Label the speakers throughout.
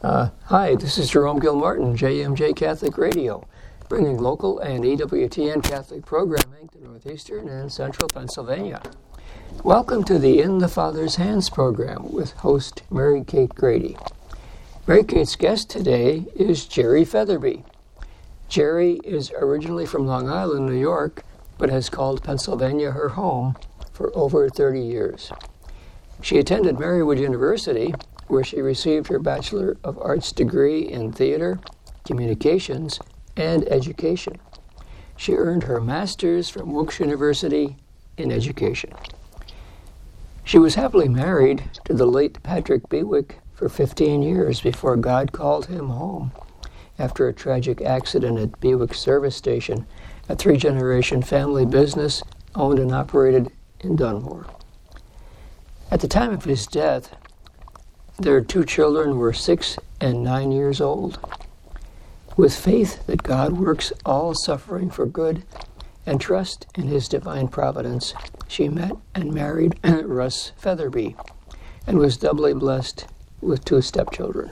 Speaker 1: Hi, this is Jerome Gilmartin, JMJ Catholic Radio, bringing local and EWTN Catholic programming to northeastern and central Pennsylvania. Welcome to the In the Father's Hands program with host Mary Kate Grady. Mary Kate's guest today is Jerry Featherby. Jerry is originally from Long Island, New York, but has called Pennsylvania her home for over 30 years. She attended Marywood University, where she received her Bachelor of Arts degree in theater, communications, and education. She earned her master's from Wilkes University in education. She was happily married to the late Patrick Bewick for 15 years before God called him home after a tragic accident at Bewick Service Station, a three-generation family business owned and operated in Dunmore. At the time of his death, their two children were 6 and 9 years old. With faith that God works all suffering for good and trust in his divine providence, she met and married Russ Featherby and was doubly blessed with 2 stepchildren.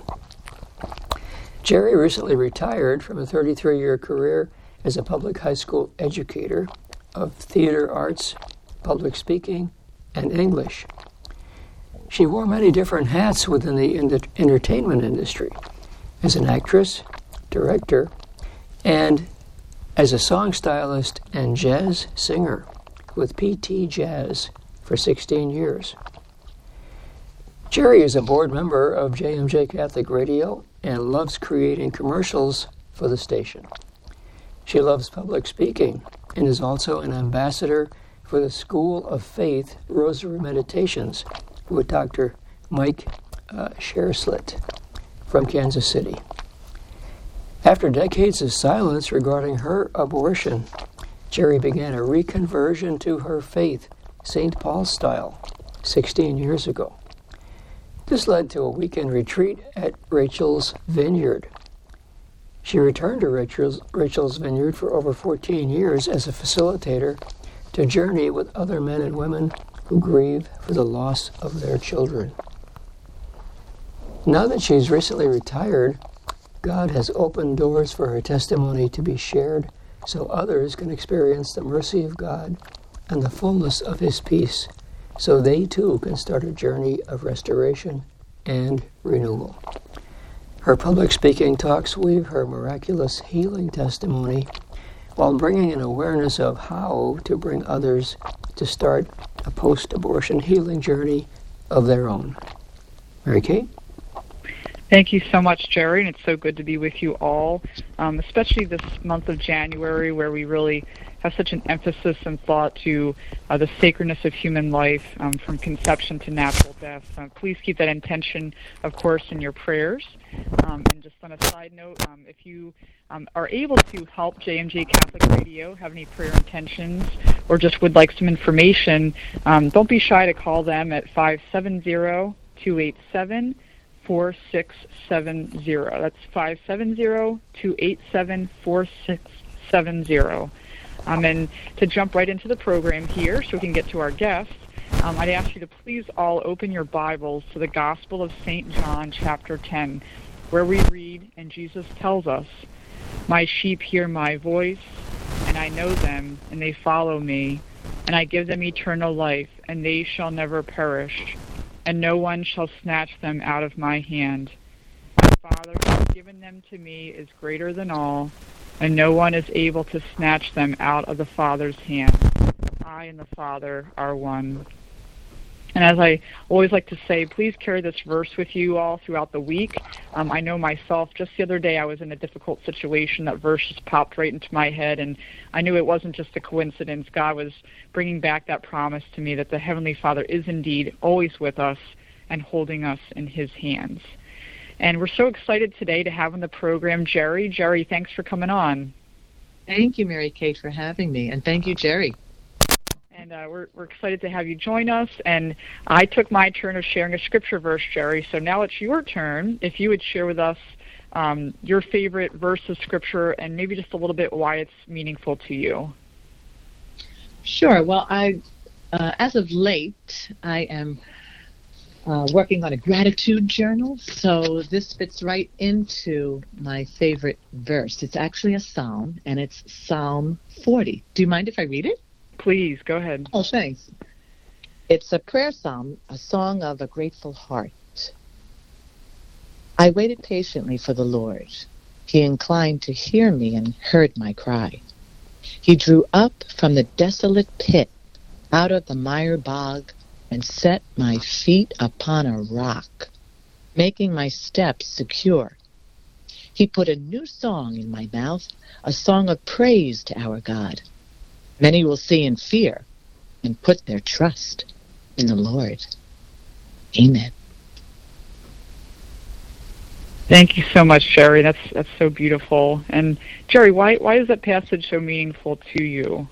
Speaker 1: Jerry recently retired from a 33-year career as a public high school educator of theater arts, public speaking, and English. She wore many different hats within the entertainment industry, as an actress, director, and as a song stylist and jazz singer with PT Jazz for 16 years. Jerry is a board member of JMJ Catholic Radio and loves creating commercials for the station. She loves public speaking and is also an ambassador for the School of Faith Rosary Meditations with Dr. Mike Sherslet from Kansas City. After decades of silence regarding her abortion, Jerry began a reconversion to her faith, St. Paul style, 16 years ago. This led to a weekend retreat at Rachel's Vineyard. She returned to Rachel's Vineyard for over 14 years as a facilitator to journey with other men and women who grieve for the loss of their children. Now that she's recently retired, God has opened doors for her testimony to be shared so others can experience the mercy of God and the fullness of his peace, so they too can start a journey of restoration and renewal. Her public speaking talks weave her miraculous healing testimony while bringing an awareness of how to bring others to start a post-abortion healing journey of their own. Mary Kate?
Speaker 2: Thank you so much, Jerry, and it's so good to be with you all, especially this month of January where we really have such an emphasis and thought to the sacredness of human life from conception to natural death. Please keep that intention, of course, in your prayers. And just on a side note, if you are able to help JMJ Catholic Radio, have any prayer intentions, or just would like some information, don't be shy to call them at 570-287-4670. That's 570-287-4670. And to jump right into the program here so we can get to our guests, I'd ask you to please all open your Bibles to the Gospel of St. John, chapter 10, where we read, and Jesus tells us, "My sheep hear my voice, and I know them, and they follow me, and I give them eternal life, and they shall never perish, and no one shall snatch them out of my hand. My Father who has given them to me is greater than all, and no one is able to snatch them out of the Father's hand. I and the Father are one." And as I always like to say, please carry this verse with you all throughout the week. I know myself, just the other day I was in a difficult situation. That verse just popped right into my head, and I knew it wasn't just a coincidence. God was bringing back that promise to me that the Heavenly Father is indeed always with us and holding us in his hands. And we're so excited today to have on the program Jerry. Jerry, thanks for coming on.
Speaker 3: Thank you, Mary Kate, for having me, and thank you, Jerry.
Speaker 2: And we're excited to have you join us. And I took my turn of sharing a scripture verse, Jerry, so now it's your turn. If you would share with us your favorite verse of scripture and maybe just a little bit why it's meaningful to you.
Speaker 3: Sure. Well, as of late, I am working on a gratitude journal, so this fits right into my favorite verse. It's actually a psalm, and it's Psalm 40. Do you mind if I read it?
Speaker 2: Please, go ahead.
Speaker 3: Oh, thanks. It's a prayer psalm, a song of a grateful heart. I waited patiently for the Lord. He inclined to hear me and heard my cry. He drew up from the desolate pit, out of the mire bog, and set my feet upon a rock, making my steps secure. He put a new song in my mouth, a song of praise to our God. Many will see and fear and put their trust in the Lord. Amen.
Speaker 2: Thank you so much, Jerry. That's so beautiful. And Jerry, why is that passage so meaningful to you?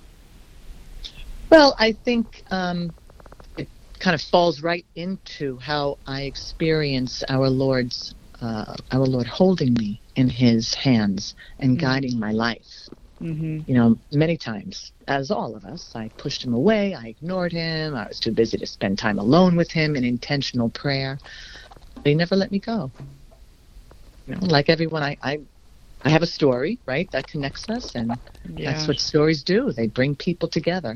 Speaker 3: Well, I think it kind of falls right into how I experience our Lord holding me in His hands and guiding my life.
Speaker 2: Mm-hmm.
Speaker 3: You know, many times, as all of us, I pushed Him away, I ignored Him, I was too busy to spend time alone with Him in intentional prayer. But He never let me go. You know, like everyone, I have a story, right, that connects us, and that's what stories do. They bring people together.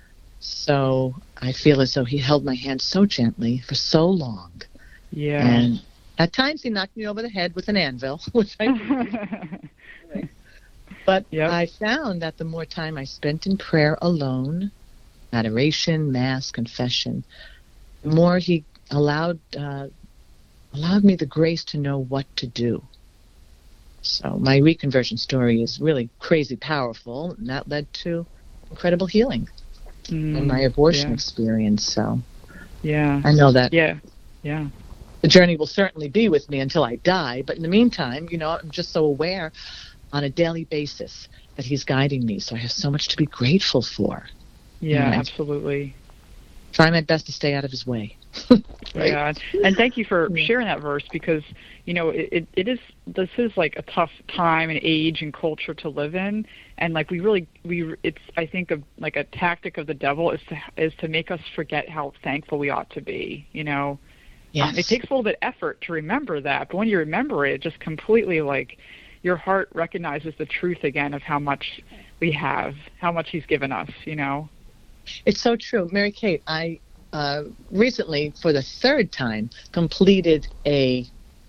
Speaker 3: So I feel as though He held my hand so gently for so long.
Speaker 2: Yeah.
Speaker 3: And at times He knocked me over the head with an anvil, which I did. But I found that the more time I spent in prayer alone, adoration, mass, confession, the more He allowed me the grace to know what to do. So my reconversion story is really crazy powerful, and that led to incredible healing in my abortion experience. So I know that the journey will certainly be with me until I die, but in the meantime, you know, I'm just so aware on a daily basis that He's guiding me, so I have so much to be grateful for.
Speaker 2: Yeah, absolutely.
Speaker 3: Try my best to stay out of His way.
Speaker 2: Right? Yeah, and thank you for sharing that verse, because you know this is like a tough time and age and culture to live in, and like it's I think of like a tactic of the devil is to make us forget how thankful we ought to be. You know, it takes a little bit of effort to remember that, but when you remember it, it just completely like your heart recognizes the truth again of how much we have, how much He's given us. You know,
Speaker 3: it's so true, Mary Kate. I recently, for the third time, completed a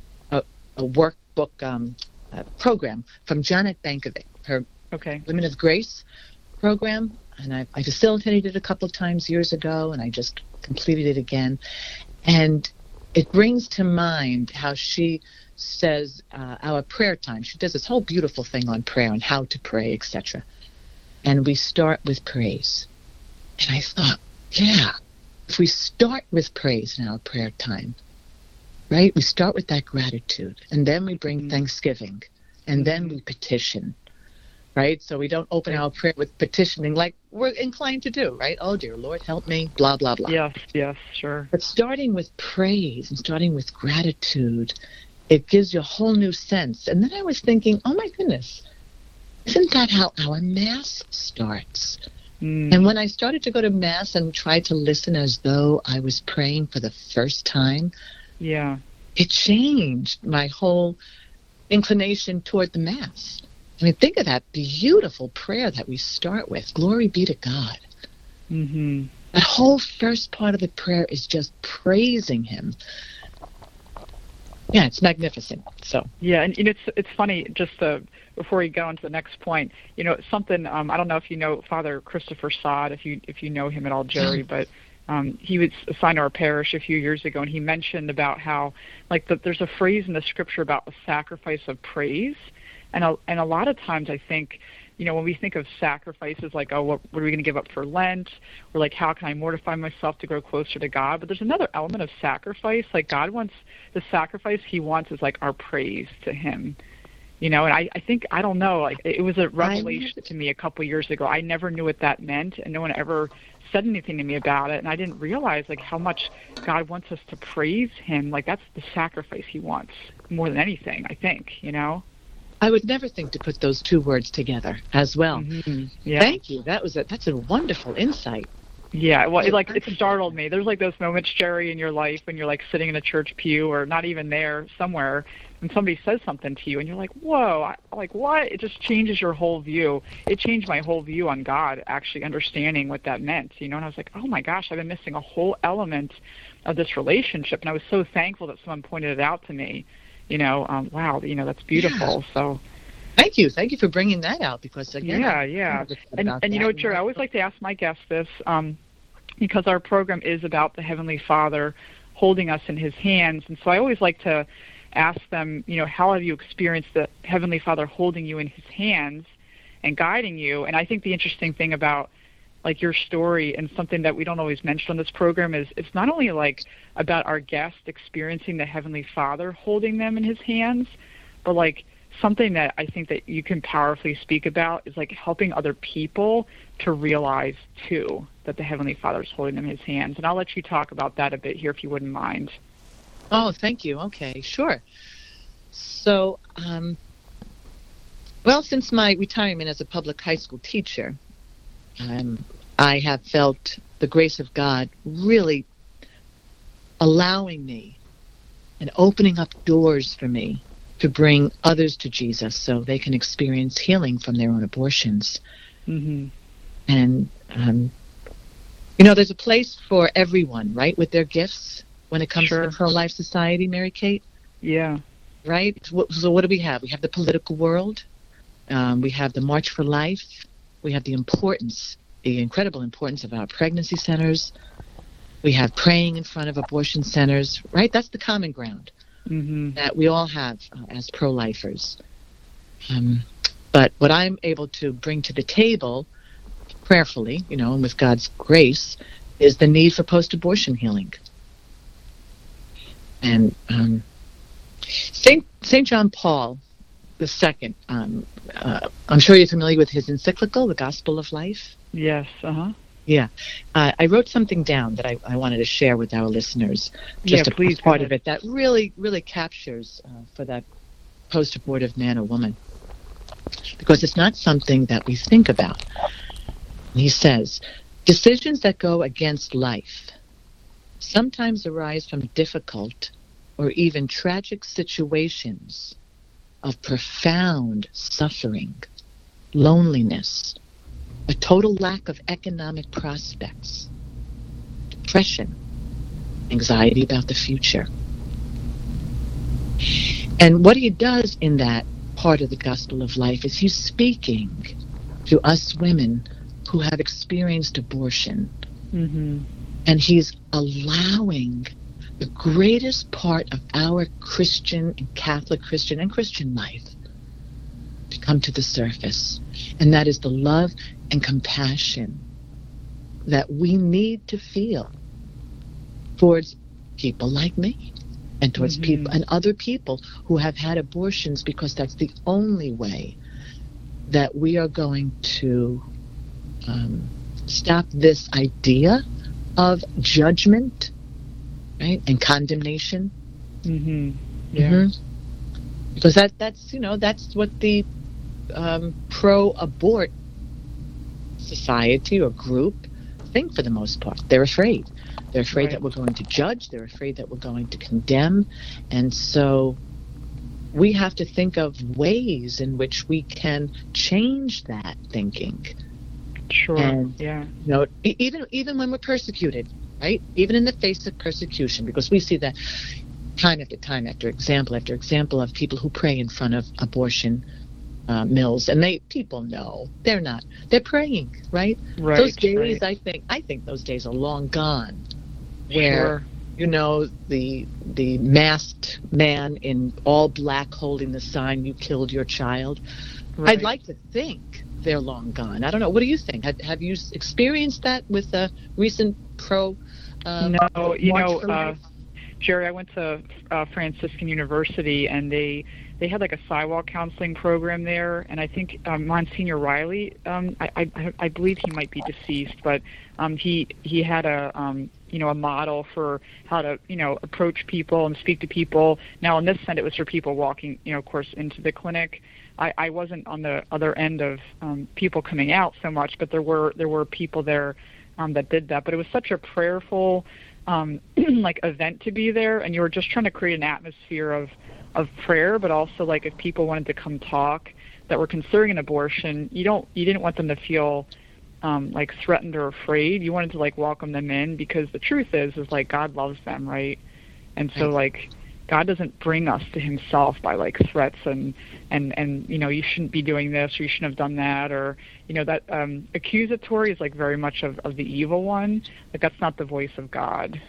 Speaker 3: workbook program from Janet Bankovic, her Women of Grace program, and I facilitated it a couple of times years ago, and I just completed it again. And it brings to mind how she says our prayer time. She does this whole beautiful thing on prayer and how to pray, etc. And we start with praise. And I thought, if we start with praise in our prayer time, right? We start with that gratitude, and then we bring thanksgiving, and then we petition, right? So we don't open our prayer with petitioning like we're inclined to do, right? Oh, dear Lord, help me, blah, blah, blah.
Speaker 2: Yes, sure.
Speaker 3: But starting with praise and starting with gratitude, it gives you a whole new sense. And then I was thinking, oh, my goodness, isn't that how our Mass starts? And when I started to go to Mass and try to listen as though I was praying for the first time, it changed my whole inclination toward the Mass. I mean, think of that beautiful prayer that we start with. Glory be to God.
Speaker 2: Mm-hmm.
Speaker 3: That whole first part of the prayer is just praising Him. Yeah, it's magnificent. So
Speaker 2: and it's funny. Just before we go on to the next point, you know, something I don't know if you know Father Christopher Sod, if you know him at all, Jerry, but he was assigned to our parish a few years ago, and he mentioned about how there's a phrase in the Scripture about the sacrifice of praise, and a lot of times I think, you know, when we think of sacrifices like, oh, what are we going to give up for Lent? Or like, how can I mortify myself to grow closer to God? But there's another element of sacrifice. Like God wants the sacrifice He wants is like our praise to Him. You know, and I think, I don't know, like it was a revelation to me a couple years ago. I never knew what that meant, and no one ever said anything to me about it. And I didn't realize like how much God wants us to praise Him. Like that's the sacrifice He wants more than anything, I think, you know.
Speaker 3: I would never think to put those two words together as well.
Speaker 2: Mm-hmm. Yeah.
Speaker 3: Thank you. That's a wonderful insight.
Speaker 2: Yeah, well, it startled me. There's like those moments, Jerry, in your life when you're like sitting in a church pew or not even there, somewhere, and somebody says something to you, and you're like, whoa, like what? It just changes your whole view. It changed my whole view on God, actually understanding what that meant, and I was like, oh my gosh, I've been missing a whole element of this relationship, and I was so thankful that someone pointed it out to me. Wow, that's beautiful. Yeah. So.
Speaker 3: Thank you for bringing that out, because again,
Speaker 2: yeah. And you know what, Jerry, I always like to ask my guests this, because our program is about the Heavenly Father holding us in His hands, and so I always like to ask them, how have you experienced the Heavenly Father holding you in His hands and guiding you? And I think the interesting thing about like your story, and something that we don't always mention on this program, is it's not only like about our guest experiencing the Heavenly Father holding them in His hands, but like something that I think that you can powerfully speak about is like helping other people to realize too that the Heavenly Father is holding them in His hands. And I'll let you talk about that a bit here if you wouldn't mind.
Speaker 3: Oh, thank you. Okay, sure. So, well, since my retirement as a public high school teacher, I have felt the grace of God really allowing me and opening up doors for me to bring others to Jesus so they can experience healing from their own abortions.
Speaker 2: Mm-hmm.
Speaker 3: And, there's a place for everyone, right, with their gifts when it comes to the pro-life society, Mary Kate?
Speaker 2: Yeah.
Speaker 3: Right? So what do we have? We have the political world. We have the March for Life. We have the incredible importance of our pregnancy centers. We have praying in front of abortion centers, right? That's the common ground.
Speaker 2: Mm-hmm.
Speaker 3: That we all have as pro-lifers. But what I'm able to bring to the table, prayerfully, and with God's grace, is the need for post-abortion healing. And St. John Paul II, I'm sure you're familiar with his encyclical, The Gospel of Life?
Speaker 2: Yes, uh-huh.
Speaker 3: Yeah. I wrote something down that I wanted to share with our listeners. Just a part of it that really, really captures for that post-abortive man or woman. Because it's not something that we think about. He says, decisions that go against life sometimes arise from difficult or even tragic situations of profound suffering, loneliness, a total lack of economic prospects, depression, anxiety about the future. And what he does in that part of the Gospel of Life is he's speaking to us women who have experienced abortion.
Speaker 2: Mm-hmm.
Speaker 3: And he's allowing the greatest part of our Christian and Catholic Christian and Christian life to come to the surface. And that is the love and compassion that we need to feel towards people like me and towards people and other people who have had abortions, because that's the only way that we are going to stop this idea of judgment, right, and condemnation.
Speaker 2: Mm-hmm. Yeah.
Speaker 3: Mm-hmm. Because that's what the pro-abort society or group think for the most part. They're afraid. They're afraid that we're going to judge. They're afraid that we're going to condemn. And so we have to think of ways in which we can change that thinking.
Speaker 2: Sure.
Speaker 3: And,
Speaker 2: yeah.
Speaker 3: Even when we're persecuted, right? Even in the face of persecution, because we see that time after time, after example of people who pray in front of abortion mills, and people know they're praying, right?
Speaker 2: Right.
Speaker 3: Those days, I think those days are long gone, where the masked man in all black holding the sign, "You killed your child." Right. I'd like to think they're long gone. I don't know. What do you think? Have you experienced that with the recent pro?
Speaker 2: No, Jerry, I went to Franciscan University, and they had like a sidewalk counseling program there, and I think Monsignor Riley, I believe he might be deceased, but he had a model for how to approach people and speak to people. Now in this sense, it was for people walking, of course, into the clinic. I wasn't on the other end of people coming out so much, but there were people there that did that. But it was such a prayerful like event to be there, and you were just trying to create an atmosphere of prayer, but also like if people wanted to come talk that were considering an abortion, you didn't want them to feel like threatened or afraid. You wanted to like welcome them in, because the truth is like God loves them, right? And so like God doesn't bring us to himself by like threats and you shouldn't be doing this, or you shouldn't have done that, or that accusatory is like very much of the evil one. Like that's not the voice of God,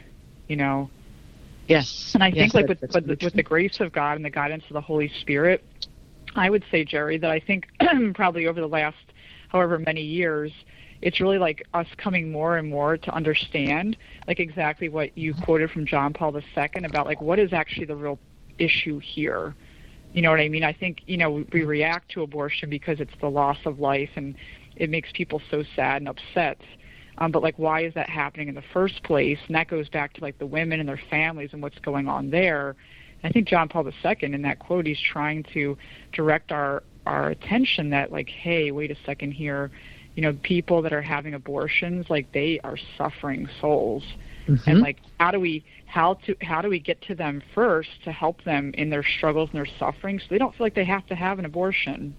Speaker 3: Yes.
Speaker 2: And I think like with the grace of God and the guidance of the Holy Spirit, I would say, Jerry, that I think probably over the last however many years, it's really like us coming more and more to understand like exactly what you quoted from John Paul II about like what is actually the real issue here. You know what I mean? I think, we react to abortion because it's the loss of life and it makes people so sad and upset. But like, why is that happening in the first place? And that goes back to like the women and their families and what's going on there. And I think John Paul II, in that quote, he's trying to direct our attention that like, hey, wait a second here. People that are having abortions, like they are suffering souls. Mm-hmm. And like, how do we get to them first to help them in their struggles and their suffering so they don't feel like they have to have an abortion,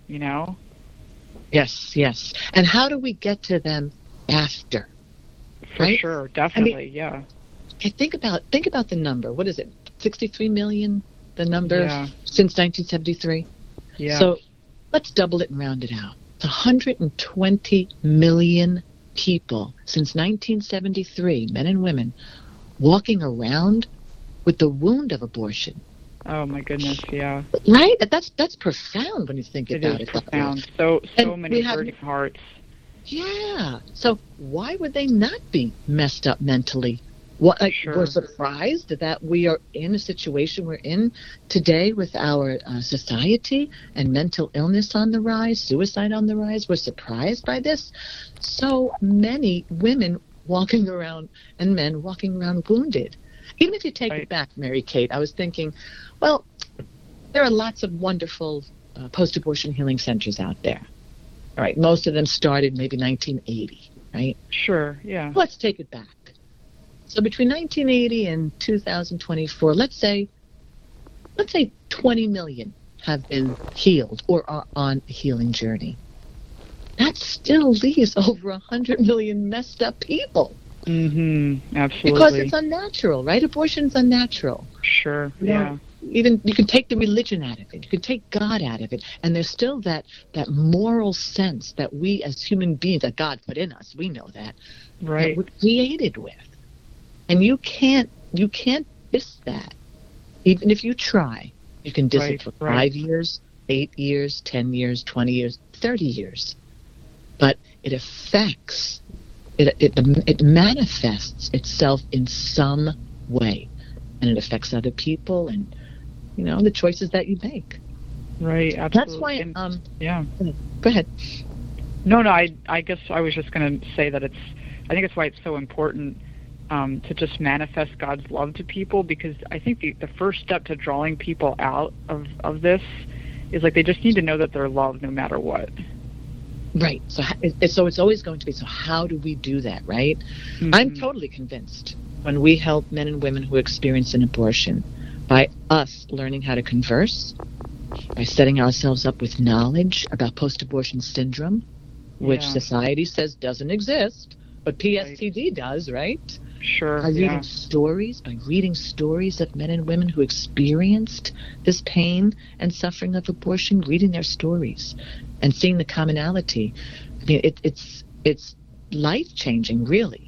Speaker 3: Yes. And how do we get to them after?
Speaker 2: For right? Sure, definitely, yeah.
Speaker 3: Okay, think about the number. What is it? 63 million, the number since 1973?
Speaker 2: Yeah.
Speaker 3: So let's double it and round it out. 120 million people since 1973, men and women, walking around with the wound of abortion.
Speaker 2: Oh my goodness, yeah.
Speaker 3: Right? That's profound when you think about it.
Speaker 2: It is profound. So many hurting hearts.
Speaker 3: Yeah. So why would they not be messed up mentally?
Speaker 2: Sure.
Speaker 3: We're surprised that we are in a situation we're in today with our society and mental illness on the rise, suicide on the rise. We're surprised by this. So many women walking around and men walking around wounded. Even if you take it back, Mary Kate, I was thinking, well, there are lots of wonderful post-abortion healing centers out there. All right, most of them started maybe 1980, right?
Speaker 2: Sure, yeah.
Speaker 3: Let's take it back. So between 1980 and 2024, let's say 20 million have been healed or are on a healing journey. That still leaves over 100 million messed up people.
Speaker 2: Mm-hmm. Absolutely.
Speaker 3: Because it's unnatural, right? Abortion's unnatural.
Speaker 2: Sure, yeah.
Speaker 3: Even you can take the religion out of it. You can take God out of it. And there's still that moral sense that we as human beings, that God put in us, we know that,
Speaker 2: right,
Speaker 3: that we're created with. And you can't diss that. Even if you try, you can diss it for 5 years, 8 years, 10 years, 20 years, 30 years. But it affects, it manifests itself in some way. And it affects other people and, the choices that you make.
Speaker 2: Right, absolutely.
Speaker 3: That's why,
Speaker 2: yeah.
Speaker 3: Go ahead.
Speaker 2: No, I guess I was just going to say that I think it's why it's so important to just manifest God's love to people, because I think the first step to drawing people out of this is like they just need to know that they're loved no matter what.
Speaker 3: Right. So it's always going to be, so how do we do that, right? Mm-hmm. I'm totally convinced when we help men and women who experience an abortion, by us learning how to converse, by setting ourselves up with knowledge about post-abortion syndrome, which society says doesn't exist, but PSTD does, right?
Speaker 2: Sure.
Speaker 3: By reading stories of men and women who experienced this pain and suffering of abortion, reading their stories and seeing the commonality. I mean, it's life-changing, really.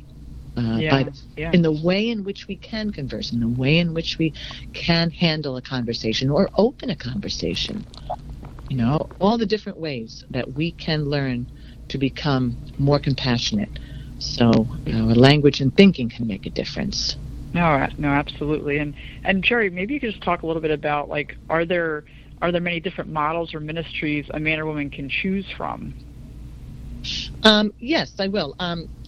Speaker 3: In the way in which we can converse, in the way in which we can handle a conversation or open a conversation. All the different ways that we can learn to become more compassionate. So our language and thinking can make a difference.
Speaker 2: No, absolutely. And Jerry, maybe you could just talk a little bit about, like, are there many different models or ministries a man or woman can choose from?
Speaker 3: Yes, I will.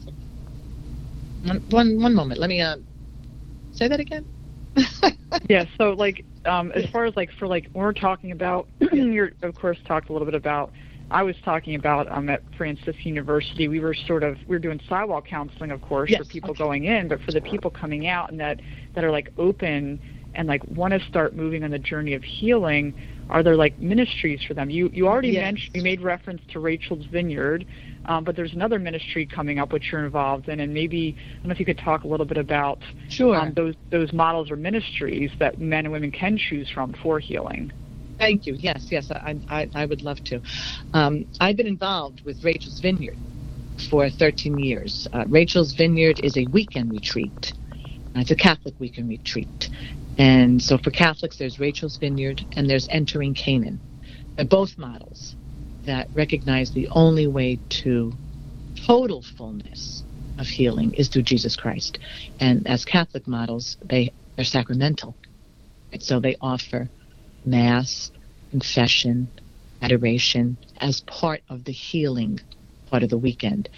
Speaker 3: One moment. Let me say that again.
Speaker 2: Yeah. So, like, as far as like when we're talking about, you of course talked a little bit about I was talking about at Francis University, we were doing sidewalk counseling, of course,
Speaker 3: yes,
Speaker 2: for people going in, but for the people coming out and that are like open and like want to start moving on the journey of healing, are there like ministries for them? You already mentioned, you made reference to Rachel's Vineyard, but there's another ministry coming up which you're involved in, and maybe, I don't know if you could talk a little bit about those models or ministries that men and women can choose from for healing.
Speaker 3: Thank you. Yes, I would love to. I've been involved with Rachel's Vineyard for 13 years. Rachel's Vineyard is a weekend retreat. It's a Catholic weekend retreat. And so for Catholics, there's Rachel's Vineyard and there's Entering Canaan. They're both models that recognize the only way to total fullness of healing is through Jesus Christ. And as Catholic models, they're sacramental. And so they offer Mass, confession, adoration as part of the healing part of the weekend.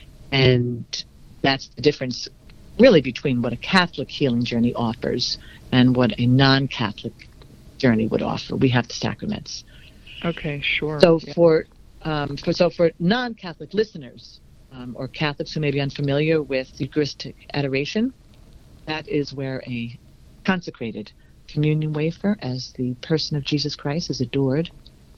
Speaker 3: And that's the difference really between what a Catholic healing journey offers and what a non-Catholic journey would offer. We have the sacraments.
Speaker 2: Okay, sure.
Speaker 3: So for non-Catholic listeners or Catholics who may be unfamiliar with Eucharistic adoration, that is where a consecrated communion wafer as the person of Jesus Christ is adored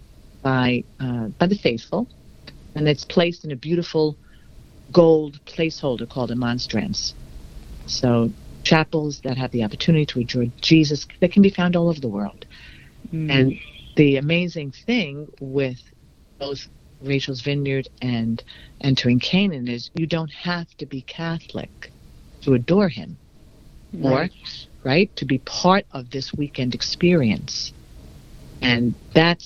Speaker 3: by the faithful, and it's placed in a beautiful gold placeholder called a monstrance. So chapels that have the opportunity to adore Jesus, that can be found all over the world. And the amazing thing with both Rachel's Vineyard and Entering Canaan is you don't have to be Catholic to adore him, or to be part of this weekend experience. And that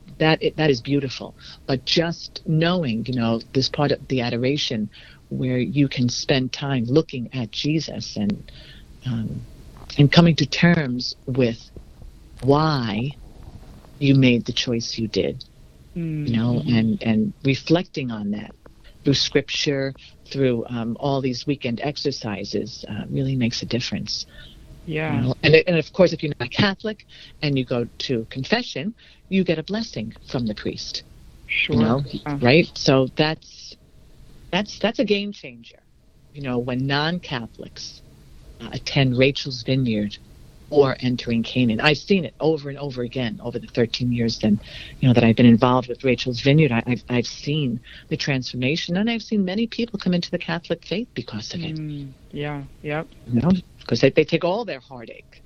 Speaker 3: is beautiful. But just knowing, this part of the adoration where you can spend time looking at Jesus and coming to terms with why you made the choice you did, and reflecting on that through Scripture, through all these weekend exercises, really makes a difference.
Speaker 2: Yeah.
Speaker 3: And of course, if you're not Catholic and you go to confession, you get a blessing from the priest.
Speaker 2: Sure.
Speaker 3: Right? So that's a game changer. When non-Catholics attend Rachel's Vineyard or Entering Canaan. I've seen it over and over again over the 13 years that I've been involved with Rachel's Vineyard. I've seen the transformation, and I've seen many people come into the Catholic faith because of it.
Speaker 2: Yeah. Yep.
Speaker 3: Because they take all their heartache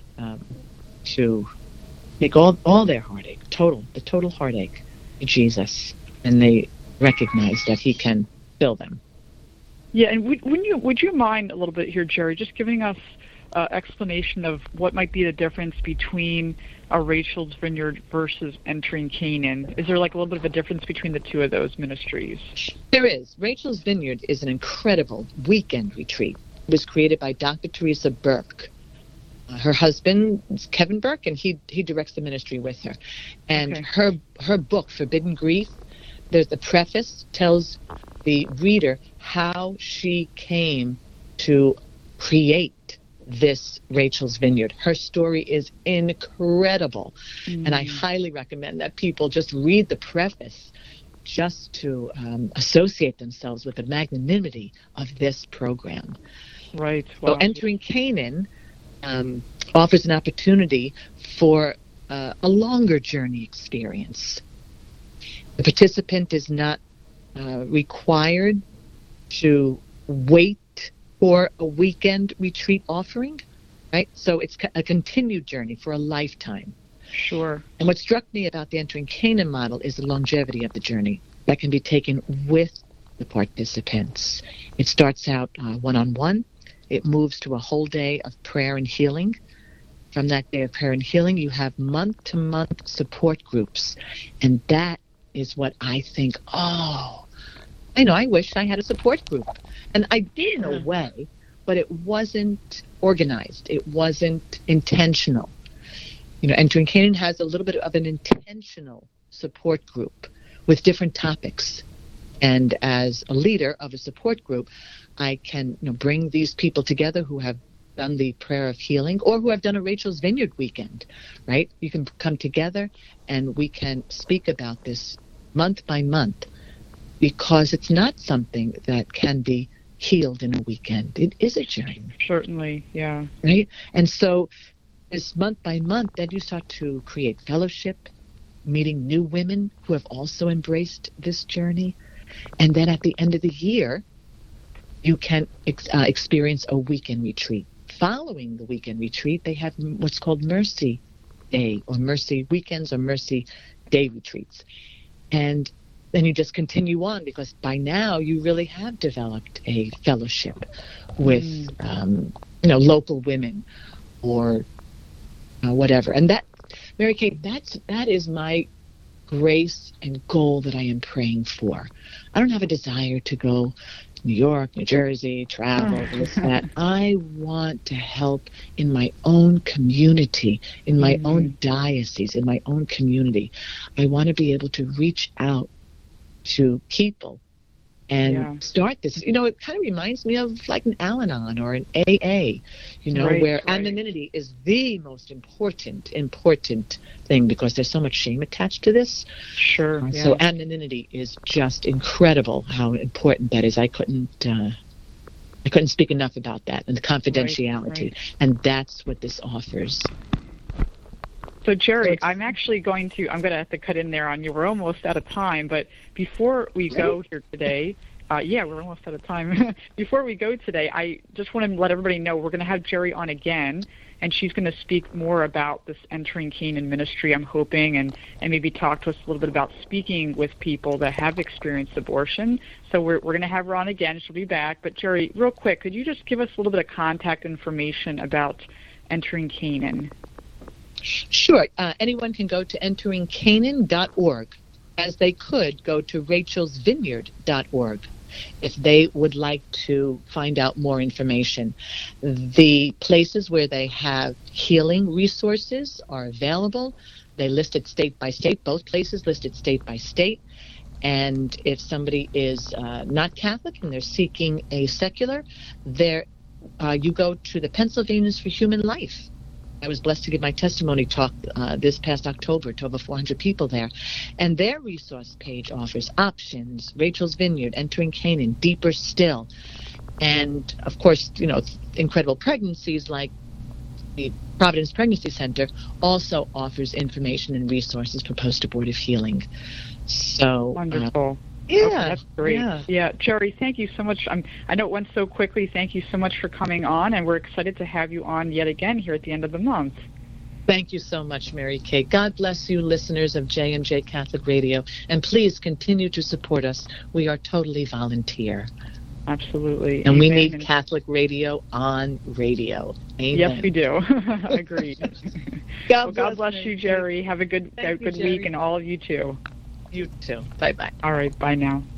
Speaker 3: to take all their heartache, the total heartache to Jesus, and they recognize that he can fill them.
Speaker 2: Yeah, and would you mind a little bit here, Jerry, just giving us explanation of what might be the difference between a Rachel's Vineyard versus Entering Canaan? Is there like a little bit of a difference between the two of those ministries?
Speaker 3: There is. Rachel's Vineyard is an incredible weekend retreat. It was created by Dr. Teresa Burke. Her husband is Kevin Burke, and he directs the ministry with her. And her book, Forbidden Grief, there's the preface, tells the reader how she came to create this Rachel's Vineyard. Her story is incredible, and I highly recommend that people just read the preface just to associate themselves with the magnanimity of this program.
Speaker 2: Right. Wow.
Speaker 3: So Entering Canaan offers an opportunity for a longer journey experience. The participant is not required to wait for a weekend retreat offering, right? So it's a continued journey for a lifetime.
Speaker 2: Sure.
Speaker 3: And what struck me about the Entering Canaan model is the longevity of the journey that can be taken with the participants. It starts out one-on-one. It moves to a whole day of prayer and healing. From that day of prayer and healing, you have month-to-month support groups. And that is what I think, I wish I had a support group. And I did in a way, but it wasn't organized. It wasn't intentional. Entering Canaan has a little bit of an intentional support group with different topics. And as a leader of a support group, I can bring these people together who have done the prayer of healing or who have done a Rachel's Vineyard weekend, right? You can come together and we can speak about this month by month, because it's not something that can be healed in a weekend. It is a journey.
Speaker 2: Certainly, yeah.
Speaker 3: Right? And so this month by month, then you start to create fellowship, meeting new women who have also embraced this journey. And then at the end of the year, you can experience a weekend retreat. Following the weekend retreat, they have what's called Mercy Day, or Mercy Weekends, or Mercy Day retreats. And then you just continue on, because by now you really have developed a fellowship with local women or whatever. And that, Mary Kate, that is my grace and goal that I am praying for. I don't have a desire to go to New York, New Jersey, travel, this, that. I want to help in my own community, in my own diocese, in my own community. I want to be able to reach out to people and start this. It kind of reminds me of like an Al-Anon or an AA, where anonymity is the most important thing, because there's so much shame attached to this.
Speaker 2: Sure.
Speaker 3: So anonymity is just incredible how important that is. I couldn't speak enough about that, and the confidentiality. And that's what this offers.
Speaker 2: So, Jerry, I'm going to have to cut in there on you. We're almost out of time, but before we go here today, we're almost out of time. Before we go today, I just want to let everybody know we're going to have Jerry on again, and she's going to speak more about this Entering Canaan ministry, I'm hoping, and maybe talk to us a little bit about speaking with people that have experienced abortion. So we're going to have her on again. She'll be back. But, Jerry, real quick, could you just give us a little bit of contact information about Entering Canaan?
Speaker 3: Sure. Anyone can go to enteringcanaan.org, as they could go to rachelsvineyard.org if they would like to find out more information. The places where they have healing resources are available. They listed state by state, both places listed state by state. And if somebody is not Catholic and they're seeking a secular, you go to the Pennsylvanians for Human Life. I was blessed to give my testimony talk this past October to over 400 people there. And their resource page offers options, Rachel's Vineyard, Entering Canaan, Deeper Still. And, of course, incredible pregnancies like the Providence Pregnancy Center also offers information and resources for post-abortive healing. So
Speaker 2: wonderful.
Speaker 3: Okay,
Speaker 2: that's great. Yeah, Jerry, thank you so much. I know it went so quickly. Thank you so much for coming on, and we're excited to have you on yet again here at the end of the month.
Speaker 3: Thank you so much, Mary Kate. God bless you, listeners of JMJ Catholic Radio, and please continue to support us. We are totally volunteer.
Speaker 2: Absolutely.
Speaker 3: And we need Catholic radio on radio. Amen.
Speaker 2: Yes, we do. Agreed.
Speaker 3: God
Speaker 2: bless you, Jerry. Have a good week, and all of you too.
Speaker 3: You too. Bye-bye.
Speaker 2: All right. Bye now.